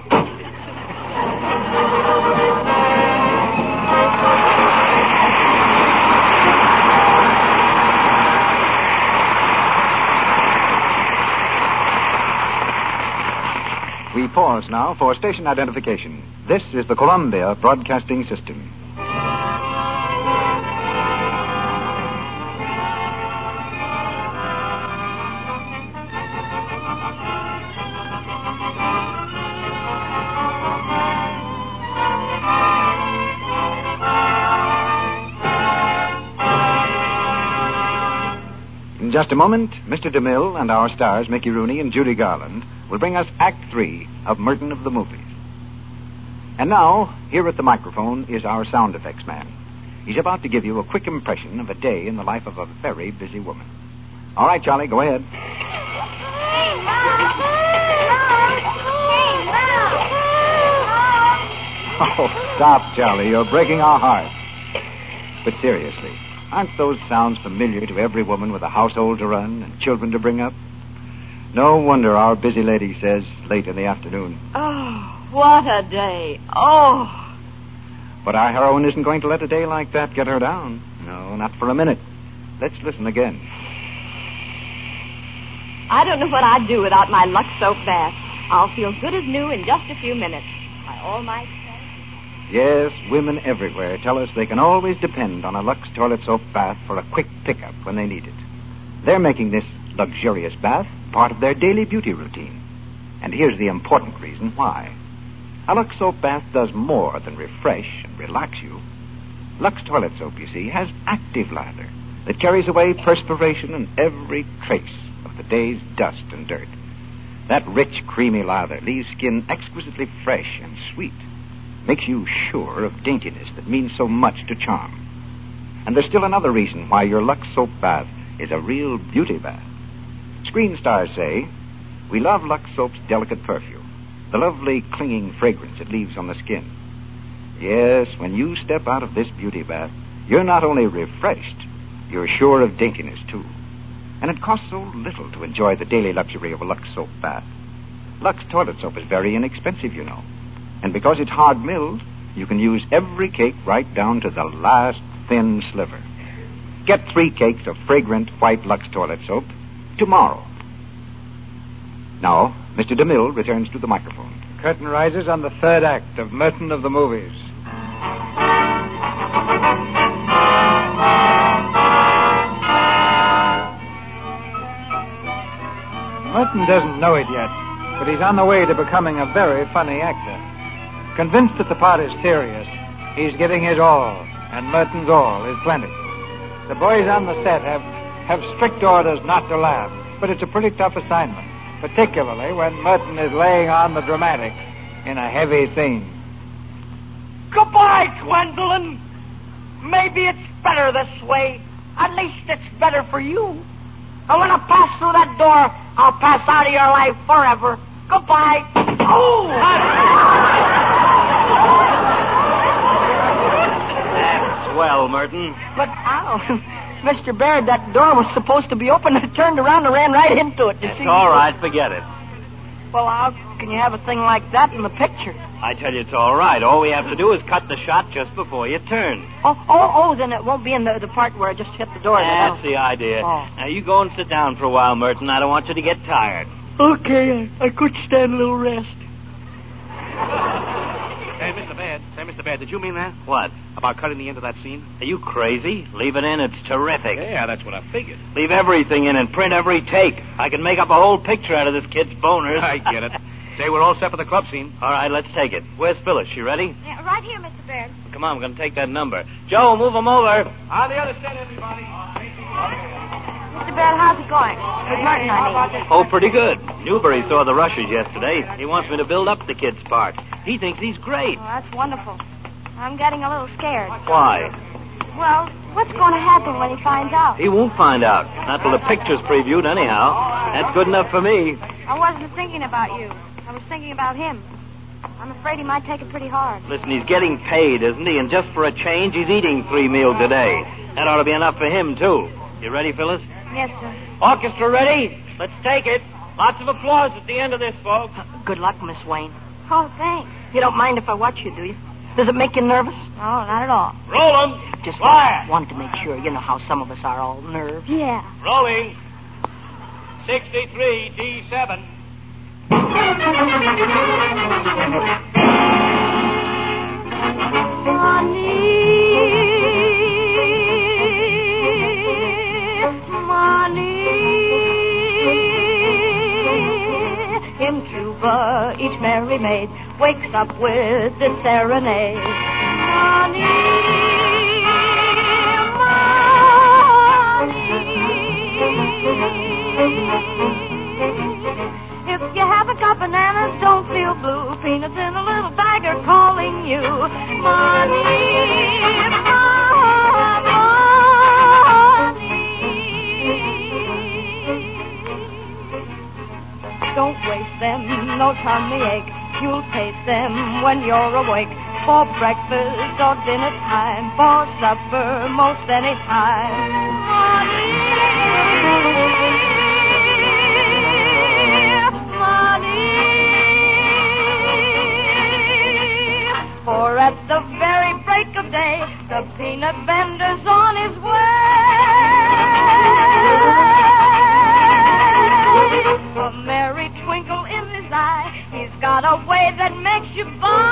We pause now for station identification. This is the Columbia Broadcasting System. In just a moment, Mr. DeMille and our stars, Mickey Rooney and Judy Garland, will bring us Act 3 of Merton of the Movies. And now, here at the microphone is our sound effects man. He's about to give you a quick impression of a day in the life of a very busy woman. All right, Charlie, go ahead. Oh, stop, Charlie. You're breaking our hearts. But seriously, aren't those sounds familiar to every woman with a household to run and children to bring up? No wonder our busy lady says late in the afternoon. Oh, what a day. Oh. But our heroine isn't going to let a day like that get her down. No, not for a minute. Let's listen again. I don't know what I'd do without my Lux soap bath. I'll feel good as new in just a few minutes. My all night. Yes, women everywhere tell us they can always depend on a Lux toilet soap bath for a quick pickup when they need it. They're making this luxurious bath part of their daily beauty routine. And here's the important reason why. A Lux soap bath does more than refresh and relax you. Lux toilet soap, you see, has active lather that carries away perspiration and every trace of the day's dust and dirt. That rich, creamy lather leaves skin exquisitely fresh and sweet. Makes you sure of daintiness that means so much to charm. And there's still another reason why your Lux soap bath is a real beauty bath. Screen stars say, we love Lux soap's delicate perfume, the lovely clinging fragrance it leaves on the skin. Yes, when you step out of this beauty bath, you're not only refreshed, you're sure of daintiness, too. And it costs so little to enjoy the daily luxury of a Lux soap bath. Lux toilet soap is very inexpensive, you know. And because it's hard milled, you can use every cake right down to the last thin sliver. Get 3 cakes of fragrant white Lux toilet soap tomorrow. Now, Mr. DeMille returns to the microphone. Curtain rises on the third act of Merton of the Movies. Merton doesn't know it yet, but he's on the way to becoming a very funny actor. Convinced that the part is serious, he's giving his all, and Merton's all is plenty. The boys on the set have strict orders not to laugh, but it's a pretty tough assignment, particularly when Merton is laying on the dramatics in a heavy scene. Goodbye, Gwendolyn. Maybe it's better this way. At least it's better for you. And when I pass through that door, I'll pass out of your life forever. Goodbye. Oh! That's swell, Merton. But how? Mr. Baird, that door was supposed to be open. I turned around and ran right into it. It's all right. Forget it. Well, how can you have a thing like that in the picture? I tell you, it's all right. All we have to do is cut the shot just before you turn. Oh, then it won't be in the part where I just hit the door. That's the idea. Oh. Now, you go and sit down for a while, Merton. I don't want you to get tired. Okay, I could stand a little rest. Hey, Mr. Baird, did you mean that? What? About cutting the end of that scene? Are you crazy? Leave it in. It's terrific. Yeah, that's what I figured. Leave everything in and print every take. I can make up a whole picture out of this kid's boners. I get it. Say, we're all set for the club scene. All right, let's take it. Where's Phyllis? She ready? Yeah, right here, Mr. Baird. Come on, we're going to take that number. Joe, move him over. On the other set, everybody. Mr. Baird, how's it going? With Merton, I mean. Oh, pretty good. Newberry saw the rushes yesterday. He wants me to build up the kid's part. He thinks he's great. Oh, that's wonderful. I'm getting a little scared. Why? Well, what's going to happen when he finds out? He won't find out. Not till the picture's previewed, anyhow. That's good enough for me. I wasn't thinking about you. I was thinking about him. I'm afraid he might take it pretty hard. Listen, he's getting paid, isn't he? And just for a change, he's eating 3 meals a day. That ought to be enough for him, too. You ready, Phyllis? Yes, sir. Orchestra ready? Let's take it. Lots of applause at the end of this, folks. Good luck, Miss Wayne. Oh, thanks. You don't mind if I watch you, do you? Does it make you nervous? No, not at all. Roll 'em. Just Quiet. wanted to make sure. You know how some of us are all nerves. Yeah. Rolling. 63 D7. In Cuba, each merry maid wakes up with this serenade. Money, money. If you haven't got bananas, don't feel blue. Peanuts in a little bag are calling you. Don't waste them, no tummy ache. You'll taste them when you're awake. For breakfast or dinner time, for supper most any time. Money. For at the very break of day, the peanut vendor's on his way. A merry twinkle in his eye, he's got a way that makes you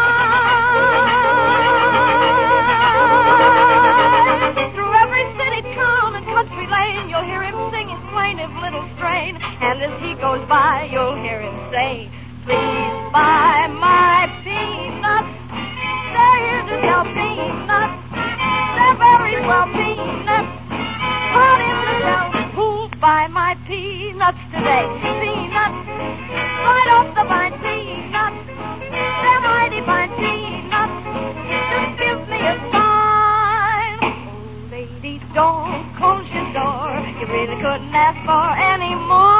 buy. Through every city, town, and country lane, you'll hear him sing his plaintive little strain. And as he goes by, you'll hear him say, please buy my peanuts. They're here to sell peanuts. They're very swell peanuts. Put in the sell. Who'll buy my peanuts today? Peanuts. Right off the vine, peanuts. They're mighty fine peanuts. Just give me a sign. Oh, lady, don't close your door. You really couldn't ask for any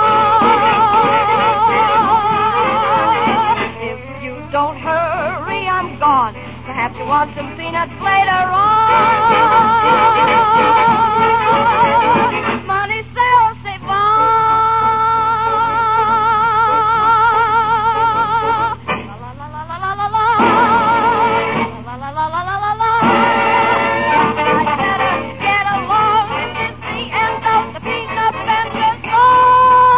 more. If you don't hurry, I'm gone. Perhaps you want some peanuts later on. Money sells, save on. La la la la la la la. La la la la la la la. I better get along. It's the end of the peanut vendor's song.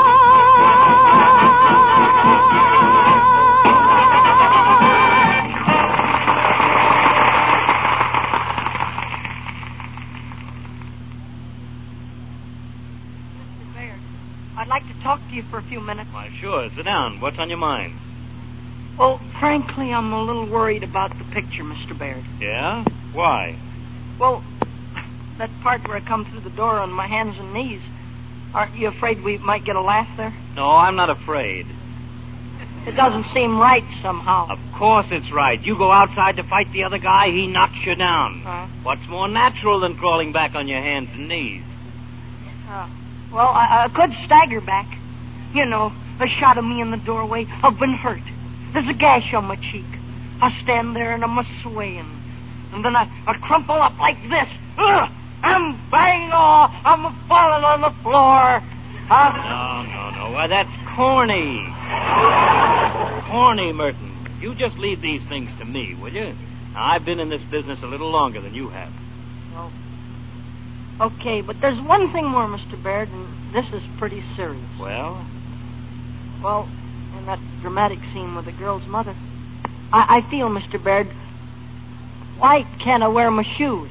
I'd like to talk to you for a few minutes. Why, sure. Sit down. What's on your mind? Well, frankly, I'm a little worried about the picture, Mr. Baird. Yeah? Why? Well, that part where I come through the door on my hands and knees, aren't you afraid we might get a laugh there? No, I'm not afraid. It doesn't seem right somehow. Of course it's right. You go outside to fight the other guy, he knocks you down. What's more natural than crawling back on your hands and knees? Well, I could stagger back. You know, a shot of me in the doorway. I've been hurt. There's a gash on my cheek. I stand there and I'm a-swaying. And then I crumple up like this. I'm bang off. I'm falling on the floor. No. Why, that's corny. Corny, Merton. You just leave these things to me, will you? Now, I've been in this business a little longer than you have. Well, okay, but there's one thing more, Mr. Baird, and this is pretty serious. Well? Well, in that dramatic scene with the girl's mother, I feel, Mr. Baird, why can't I wear my shoes?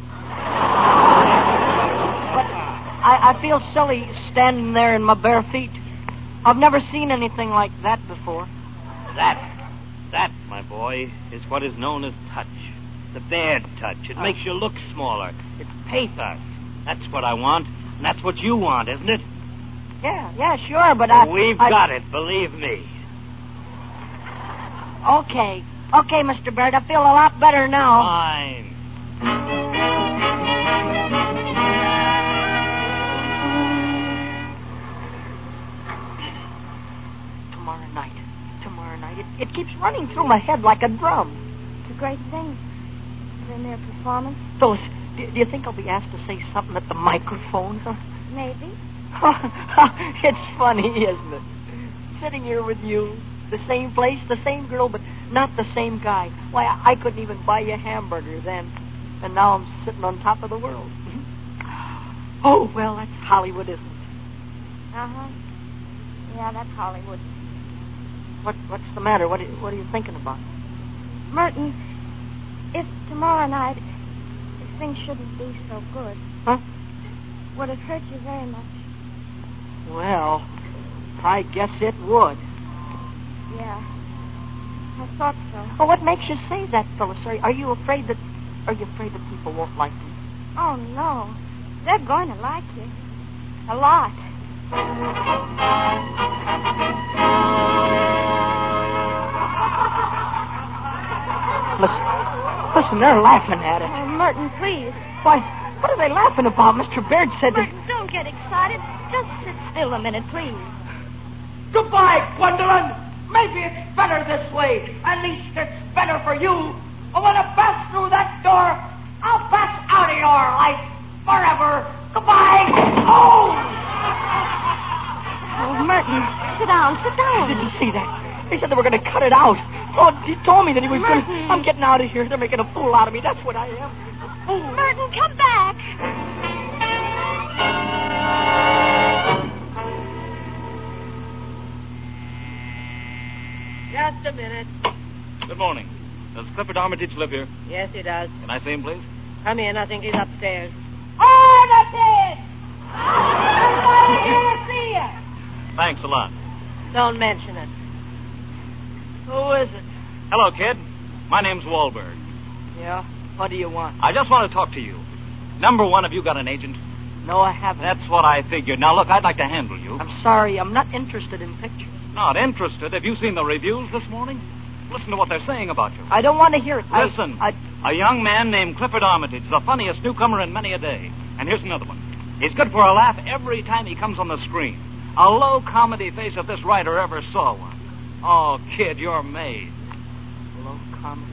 But I feel silly standing there in my bare feet. I've never seen anything like that before. That, my boy, is what is known as touch. The Baird touch. It makes you look smaller. It's pathos. That's what I want, and that's what you want, isn't it? Yeah, sure, but We've got it, believe me. Okay, Mr. Baird, I feel a lot better now. Fine. Tomorrow night. It keeps running through my head like a drum. It's a great thing. In their performance. Phyllis, do you think I'll be asked to say something at the microphone? Maybe. It's funny, isn't it? Sitting here with you, the same place, the same girl, but not the same guy. Why, I couldn't even buy you a hamburger then. And now I'm sitting on top of the world. Oh, well, that's Hollywood, isn't it? Uh-huh. Yeah, that's Hollywood. What's the matter? What are you thinking about? Merton, if tomorrow night, if things shouldn't be so good, would it hurt you very much? Well, I guess it would. Yeah, I thought so. Well, what makes you say that, Phyllis? Are you afraid that people won't like you? Oh, no. They're going to like you. A lot. Listen, they're laughing at it. Oh, Merton, please. Why, what are they laughing about? Mr. Baird said that... Merton, don't get excited. Just sit still a minute, please. Goodbye, Gwendolyn. Maybe it's better this way. At least it's better for you. But when I pass through that door, I'll pass out of your life forever. Goodbye. Oh! Oh, Merton, sit down, sit down. Did you see that? They said they were going to cut it out. Oh, he told me that he was going to... Merton. I'm getting out of here. They're making a fool out of me. That's what I am. Merton, come back. Just a minute. Good morning. Does Clifford Armitage live here? Yes, he does. Can I see him, please? Come in. I think he's upstairs. Armitage! Somebody here to see you. Thanks a lot. Don't mention it. Who is it? Hello, kid. My name's Wahlberg. Yeah? What do you want? I just want to talk to you. Number one, have you got an agent? No, I haven't. That's what I figured. Now, look, I'd like to handle you. I'm sorry. I'm not interested in pictures. Not interested? Have you seen the reviews this morning? Listen to what they're saying about you. I don't want to hear it. Listen. A young man named Clifford Armitage, the funniest newcomer in many a day. And here's another one. He's good for a laugh every time he comes on the screen. A low comedy face if this writer ever saw one. Oh, kid, you're made. Low comedy.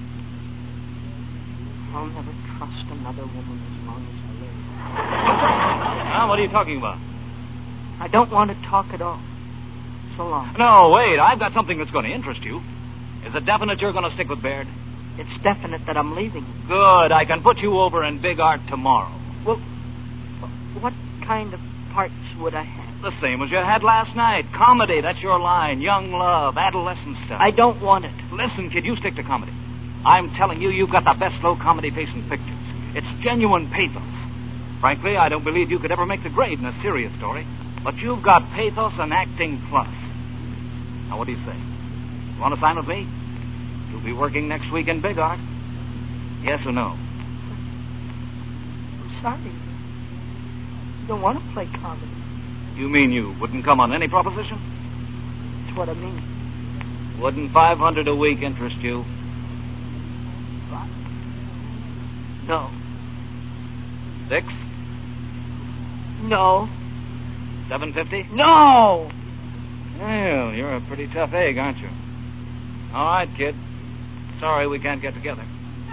I'll never trust another woman as long as I live. Now, what are you talking about? I don't want to talk at all. So long. No, wait. I've got something that's going to interest you. Is it definite you're going to stick with Baird? It's definite that I'm leaving. Good. I can put you over in Big Art tomorrow. Well, what kind of parts would I have? The same as you had last night. Comedy, that's your line. Young love, adolescent stuff. I don't want it. Listen, kid, you stick to comedy. I'm telling you, you've got the best low comedy face in pictures. It's genuine pathos. Frankly, I don't believe you could ever make the grade in a serious story. But you've got pathos and acting plus. Now, what do you say? You want to sign with me? You'll be working next week in Big Art. Yes or no? I'm sorry. I don't want to play comedy. You mean you wouldn't come on any proposition? That's what I mean. Wouldn't $500 a week interest you? No. $6? No. $7.50? No! Well, you're a pretty tough egg, aren't you? All right, kid. Sorry we can't get together.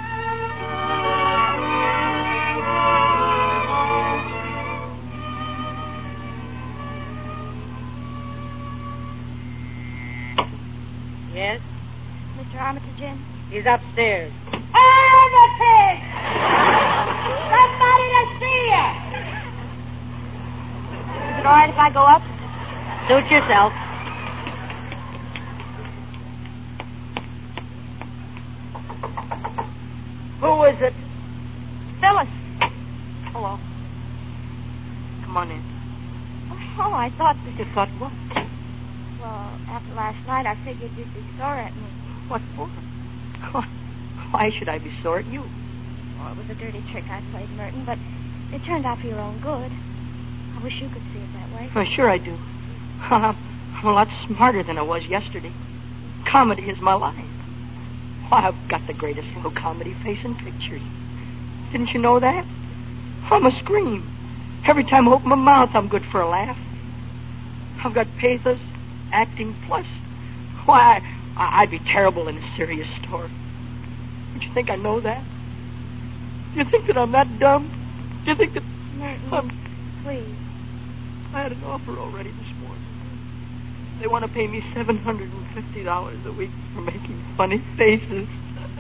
Yes? Mr. Armitage in? He's upstairs. Armitage! Somebody to see you. Is it all right if I go up? Suit yourself. Who is it? Phyllis. Hello. Come on in. Oh, I thought... You thought what? Well, after last night, I figured you'd be sore at me. What for? Why should I be sore at you? Well, it was a dirty trick I played, Merton, but it turned out for your own good. I wish you could see it that way. Well, sure I do. I'm a lot smarter than I was yesterday. Comedy is my life. Why, I've got the greatest low comedy face in pictures. Didn't you know that? I'm a scream. Every time I open my mouth, I'm good for a laugh. I've got pathos, acting plus. Why, I'd be terrible in a serious story. Don't you think I know that? Do you think that I'm that dumb? Do you think that Merton, please. I had an offer already this morning. They want to pay me $750 a week for making funny faces.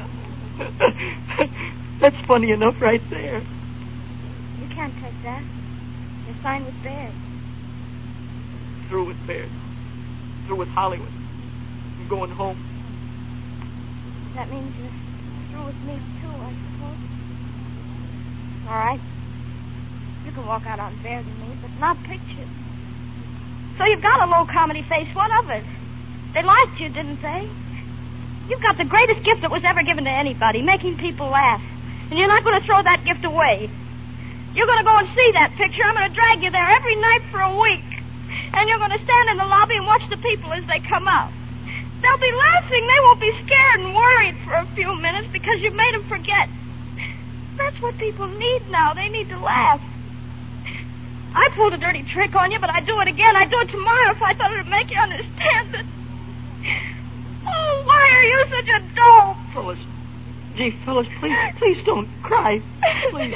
That's funny enough right there. You can't take that. You're signed with Baird. Through with Baird. Through with Hollywood. I'm going home. That means you're through with me, too, I suppose. All right. You can walk out on Baird and me, but not pictures. So you've got a low comedy face. What of it? They liked you, didn't they? You've got the greatest gift that was ever given to anybody, making people laugh. And you're not going to throw that gift away. You're going to go and see that picture. I'm going to drag you there every night for a week. And you're going to stand in the lobby and watch the people as they come out. They'll be laughing. They won't be scared and worried for a few minutes because you've made them forget. That's what people need now. They need to laugh. I pulled a dirty trick on you, but I'd do it again. I'd do it tomorrow if I thought it would make you understand that. Oh, why are you such a dope? Phyllis. Gee, Phyllis, please don't cry. Please.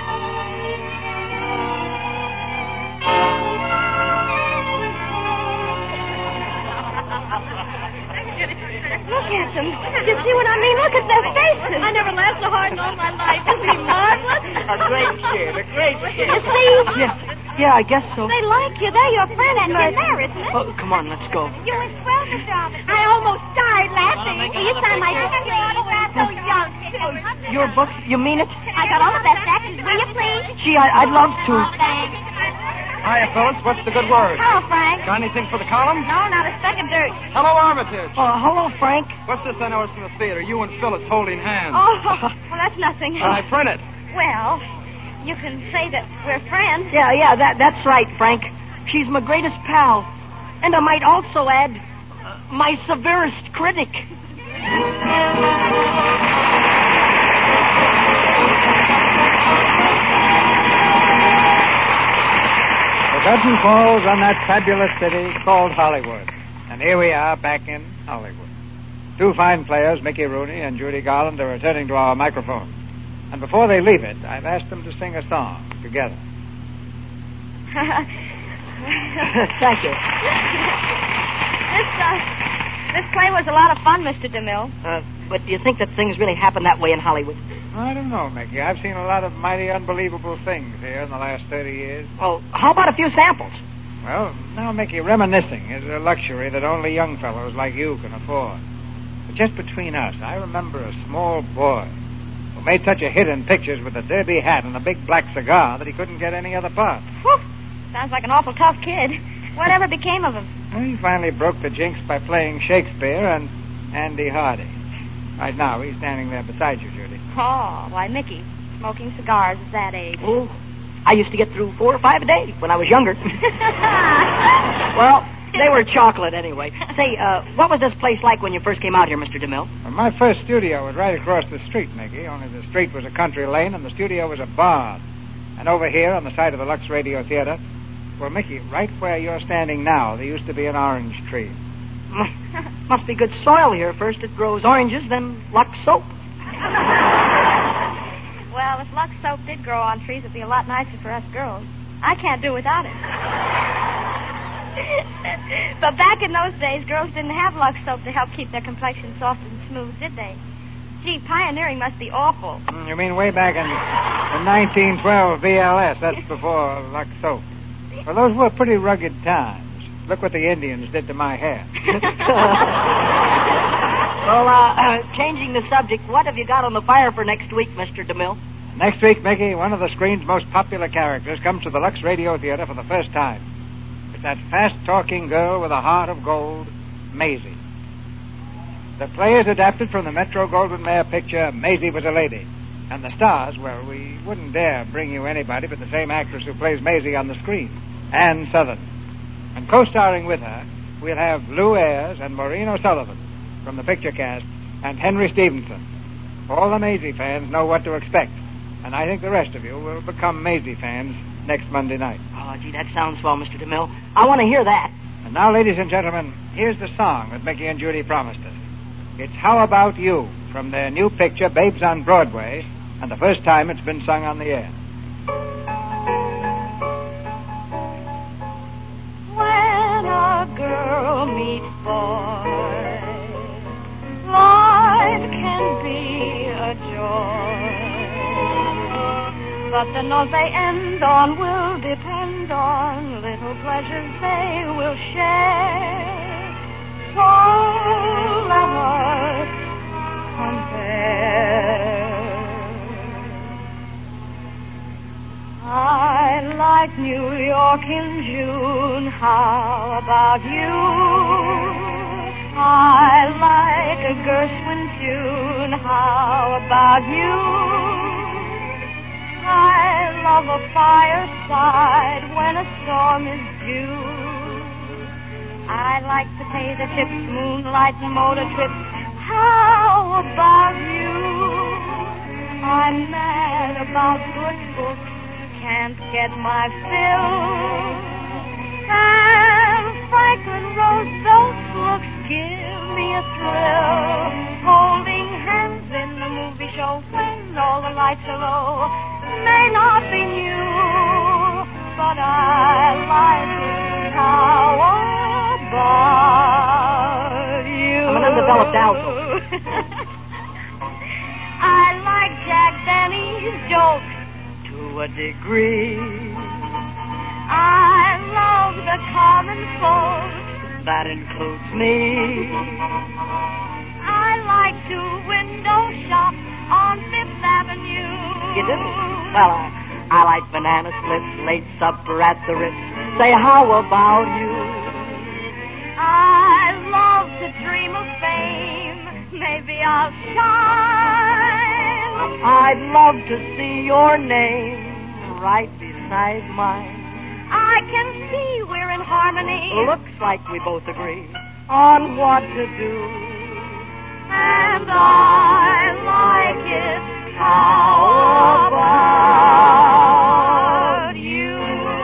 Look at them. You see what I mean? Look at their faces. I never laughed so hard in all my life. Isn't he marvelous? A great kid, a great kid. You see? Yeah, I guess so. They like you. They're your friend, and you're there, isn't it? Oh, come on, let's go. You were swell, Mr. Robinson. I almost died laughing. Will you sign my book, please? So young, too. Your book? You mean it? I got all the best actors. Will you, please? Gee, I'd love to. Thanks. Hiya, Phyllis. What's the good word? Hello, Frank. Got anything for the column? No, not a speck of dirt. Hello, Armitage. Hello, Frank. What's this I noticed in the theater? You and Phyllis holding hands. Oh, well, that's nothing. I print it. Well, you can say that we're friends. Yeah, that's right, Frank. She's my greatest pal. And I might also add, my severest critic. The curtain falls on that fabulous city called Hollywood. And here we are back in Hollywood. Two fine players, Mickey Rooney and Judy Garland, are returning to our microphone. And before they leave it, I've asked them to sing a song together. Thank you. This play was a lot of fun, Mr. DeMille. But do you think that things really happen that way in Hollywood? I don't know, Mickey. I've seen a lot of mighty unbelievable things here in the last 30 years. Well, how about a few samples? Well, now, Mickey, reminiscing is a luxury that only young fellows like you can afford. But just between us, I remember a small boy who made such a hit in pictures with a derby hat and a big black cigar that he couldn't get any other part. Whew. Sounds like an awful tough kid. Whatever became of him? Well, he finally broke the jinx by playing Shakespeare and Andy Hardy. Right now, he's standing there beside you, Judy. Oh, why, Mickey, smoking cigars at that age. Oh, I used to get through 4 or 5 a day when I was younger. Well, they were chocolate anyway. Say, what was this place like when you first came out here, Mr. DeMille? Well, my first studio was right across the street, Mickey, only the street was a country lane and the studio was a barn. And over here on the side of the Lux Radio Theater, well, Mickey, right where you're standing now, there used to be an orange tree. Must be good soil here. First it grows oranges, then Lux soap. Well, if Lux soap did grow on trees, it'd be a lot nicer for us girls. I can't do without it. But back in those days, girls didn't have Lux soap to help keep their complexion soft and smooth, did they? Gee, pioneering must be awful. You mean way back in 1912 VLS? That's before Lux soap. Well, those were pretty rugged times. Look what the Indians did to my hair. Well, changing the subject, what have you got on the fire for next week, Mr. DeMille? Next week, Mickey, one of the screen's most popular characters comes to the Lux Radio Theater for the first time. It's that fast-talking girl with a heart of gold, Maisie. The play is adapted from the Metro-Goldwyn-Mayer picture, Maisie Was a Lady. And the stars, well, we wouldn't dare bring you anybody but the same actress who plays Maisie on the screen, Ann Sothern. And co-starring with her, we'll have Lou Ayres and Maureen O'Sullivan from the picture cast, and Henry Stevenson. All the Maisie fans know what to expect, and I think the rest of you will become Maisie fans next Monday night. Oh, gee, that sounds swell, Mr. DeMille. I want to hear that. And now, ladies and gentlemen, here's the song that Mickey and Judy promised us. It's How About You, from their new picture, Babes on Broadway, and the first time it's been sung on the air. When a girl meets boy, life can be a joy. But the note they end on will depend on little pleasures they will share. So let us compare. I like New York in June. How about you? I like a Gershwin tune. How about you? I love a fireside when a storm is due. I like potato chips, moonlight and motor trips. How about you? I'm mad about good books, can't get my fill. And Franklin Roosevelt's looks give me a thrill. Holding hands in the movie show when all the lights are low may not be new, but I like it. How about you? I'm an undeveloped alto. I like Jack Benny's jokes to a degree. I love the common folk, that includes me. I like to window shop on Fifth Avenue. You do? Well, I like banana splits, late supper at the Ritz. Say, how about you? I love to dream of fame. Maybe I'll shine. I'd love to see your name right beside mine. I can see we're in harmony. Looks like we both agree on what to do. And I like it. How about you?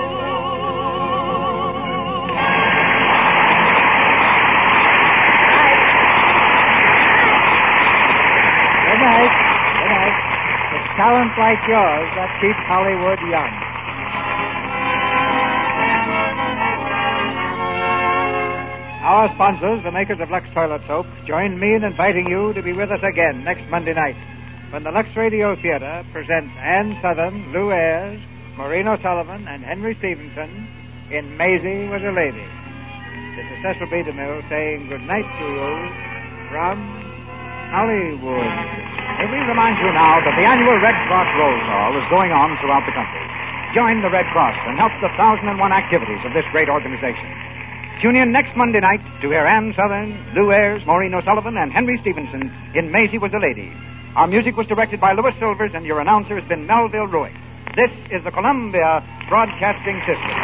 Good night. Good night. It's talent like yours that keeps Hollywood young. Our sponsors, the makers of Lux Toilet Soap, join me in inviting you to be with us again next Monday night when the Lux Radio Theater presents Ann Southern, Lou Ayres, Maureen O'Sullivan, and Henry Stevenson in Maisie Was a Lady. This is Cecil B. DeMille saying good night to you from Hollywood. May we remind you now that the annual Red Cross Roll Call is going on throughout the country. Join the Red Cross and help the 1,001 activities of this great organization. Tune in next Monday night to hear Ann Southern, Lou Ayres, Maureen O'Sullivan, and Henry Stevenson in Maisie Was a Lady. Our music was directed by Louis Silvers, and your announcer has been Melville Ruick. This is the Columbia Broadcasting System.